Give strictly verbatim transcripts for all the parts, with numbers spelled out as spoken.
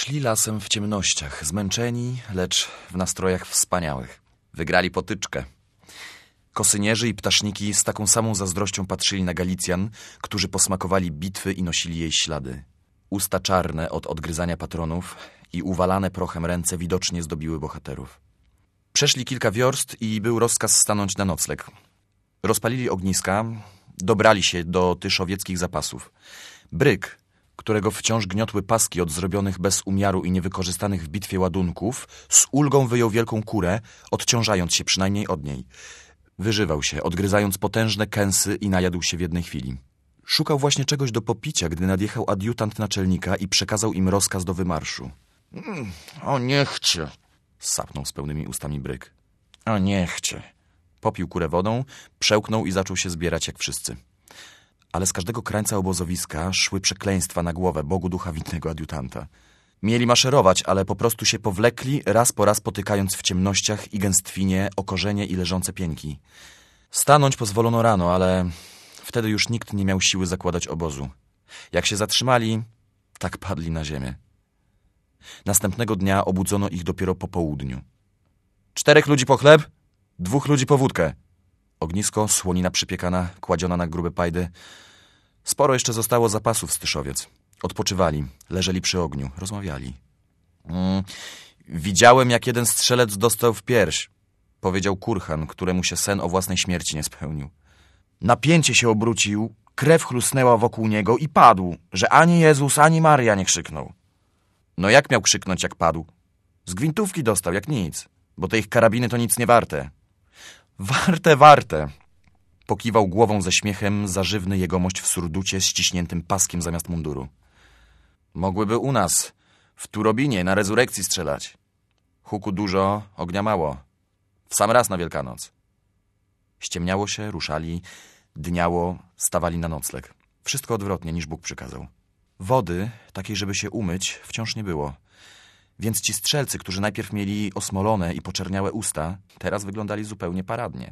Szli lasem w ciemnościach, zmęczeni, lecz w nastrojach wspaniałych. Wygrali potyczkę. Kosynierzy i ptaszniki z taką samą zazdrością patrzyli na Galicjan, którzy posmakowali bitwy i nosili jej ślady. Usta czarne od odgryzania patronów i uwalane prochem ręce widocznie zdobiły bohaterów. Przeszli kilka wiorst i był rozkaz stanąć na nocleg. Rozpalili ogniska, dobrali się do tyszowieckich zapasów. Bryk, którego wciąż gniotły paski od zrobionych bez umiaru i niewykorzystanych w bitwie ładunków, z ulgą wyjął wielką kurę, odciążając się przynajmniej od niej. Wyżywał się, odgryzając potężne kęsy i najadł się w jednej chwili. Szukał właśnie czegoś do popicia, gdy nadjechał adiutant naczelnika i przekazał im rozkaz do wymarszu. Mm, o niechcie! Sapnął z pełnymi ustami Bryk. O niechcie! Popił kurę wodą, przełknął i zaczął się zbierać jak wszyscy. Ale z każdego krańca obozowiska szły przekleństwa na głowę Bogu ducha winnego adiutanta. Mieli maszerować, ale po prostu się powlekli, raz po raz potykając w ciemnościach i gęstwinie o korzenie i leżące pieńki. Stanąć pozwolono rano, ale wtedy już nikt nie miał siły zakładać obozu. Jak się zatrzymali, tak padli na ziemię. Następnego dnia obudzono ich dopiero po południu. Czterech ludzi po chleb, dwóch ludzi po wódkę. Ognisko, słonina przypiekana, kładziona na grube pajdy. Sporo jeszcze zostało zapasów z Tyszowiec. Odpoczywali, leżeli przy ogniu, rozmawiali. Mm, widziałem, jak jeden strzelec dostał w pierś, powiedział Kurhan, któremu się sen o własnej śmierci nie spełnił. Napięcie się obrócił, krew chlusnęła wokół niego i padł, że ani Jezus, ani Maria nie krzyknął. No jak miał krzyknąć, jak padł? Z gwintówki dostał, jak nic, bo te ich karabiny to nic nie warte. Warte, warte! Pokiwał głową ze śmiechem zażywny jegomość w surducie z ściśniętym paskiem zamiast munduru. Mogłyby u nas, w Turobinie, na rezurekcji strzelać. Huku dużo, ognia mało. W sam raz na Wielkanoc. Ściemniało się, ruszali, dniało, stawali na nocleg. Wszystko odwrotnie, niż Bóg przykazał. Wody, takiej żeby się umyć, wciąż nie było. Więc ci strzelcy, którzy najpierw mieli osmolone i poczerniałe usta, teraz wyglądali zupełnie paradnie.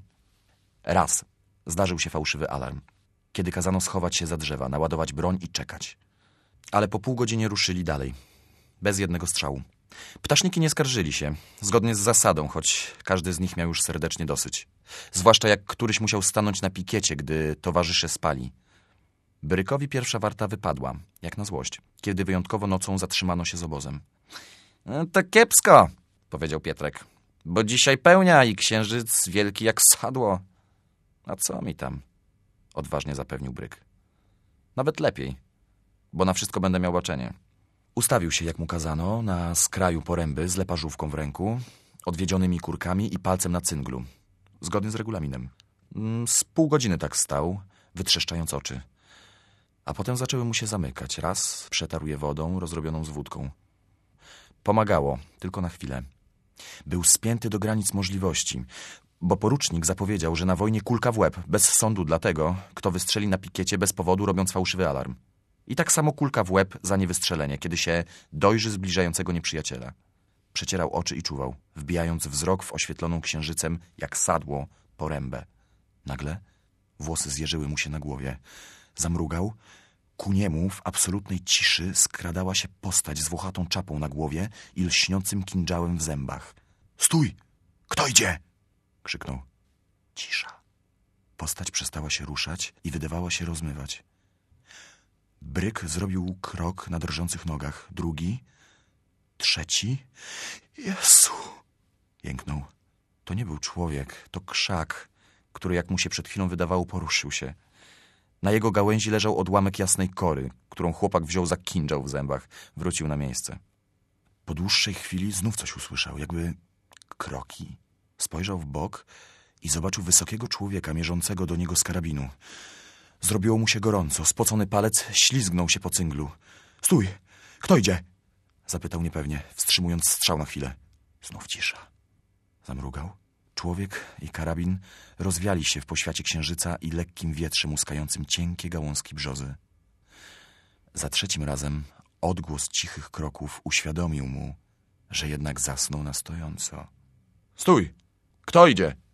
Raz zdarzył się fałszywy alarm, kiedy kazano schować się za drzewa, naładować broń i czekać. Ale po pół godzinie ruszyli dalej, bez jednego strzału. Ptaszniki nie skarżyli się, zgodnie z zasadą, choć każdy z nich miał już serdecznie dosyć. Zwłaszcza jak któryś musiał stanąć na pikiecie, gdy towarzysze spali. Brykowi pierwsza warta wypadła, jak na złość, kiedy wyjątkowo nocą zatrzymano się z obozem. No to kiepsko, powiedział Pietrek, bo dzisiaj pełnia i księżyc wielki jak sadło. A co mi tam? Odważnie zapewnił Bryk. Nawet lepiej, bo na wszystko będę miał baczenie. Ustawił się, jak mu kazano, na skraju poręby z leparzówką w ręku, odwiedzionymi kurkami i palcem na cynglu, zgodnie z regulaminem. Z pół godziny tak stał, wytrzeszczając oczy. A potem zaczęły mu się zamykać. Raz przetarł je wodą rozrobioną z wódką. Pomagało, tylko na chwilę. Był spięty do granic możliwości, bo porucznik zapowiedział, że na wojnie kulka w łeb, bez sądu dla tego, kto wystrzeli na pikiecie bez powodu, robiąc fałszywy alarm. I tak samo kulka w łeb za niewystrzelenie, kiedy się dojrzy zbliżającego nieprzyjaciela. Przecierał oczy i czuwał, wbijając wzrok w oświetloną księżycem, jak sadło, porębę. Nagle włosy zjeżyły mu się na głowie. Zamrugał. Ku niemu w absolutnej ciszy skradała się postać z włochatą czapą na głowie i lśniącym kinżałem w zębach. — Stój! Kto idzie? — krzyknął. Cisza. Postać przestała się ruszać i wydawała się rozmywać. Bryk zrobił krok na drżących nogach. Drugi. Trzeci. Jezu! Jęknął. To nie był człowiek, to krzak, który, jak mu się przed chwilą wydawało, poruszył się. Na jego gałęzi leżał odłamek jasnej kory, którą chłopak wziął za kinżał w zębach. Wrócił na miejsce. Po dłuższej chwili znów coś usłyszał, jakby kroki. Spojrzał w bok i zobaczył wysokiego człowieka mierzącego do niego z karabinu. Zrobiło mu się gorąco. Spocony palec ślizgnął się po cynglu. — Stój! Kto idzie? — zapytał niepewnie, wstrzymując strzał na chwilę. Znów cisza. Zamrugał. Człowiek i karabin rozwiali się w poświacie księżyca i lekkim wietrze muskającym cienkie gałązki brzozy. Za trzecim razem odgłos cichych kroków uświadomił mu, że jednak zasnął na stojąco. — Stój! Kto idzie?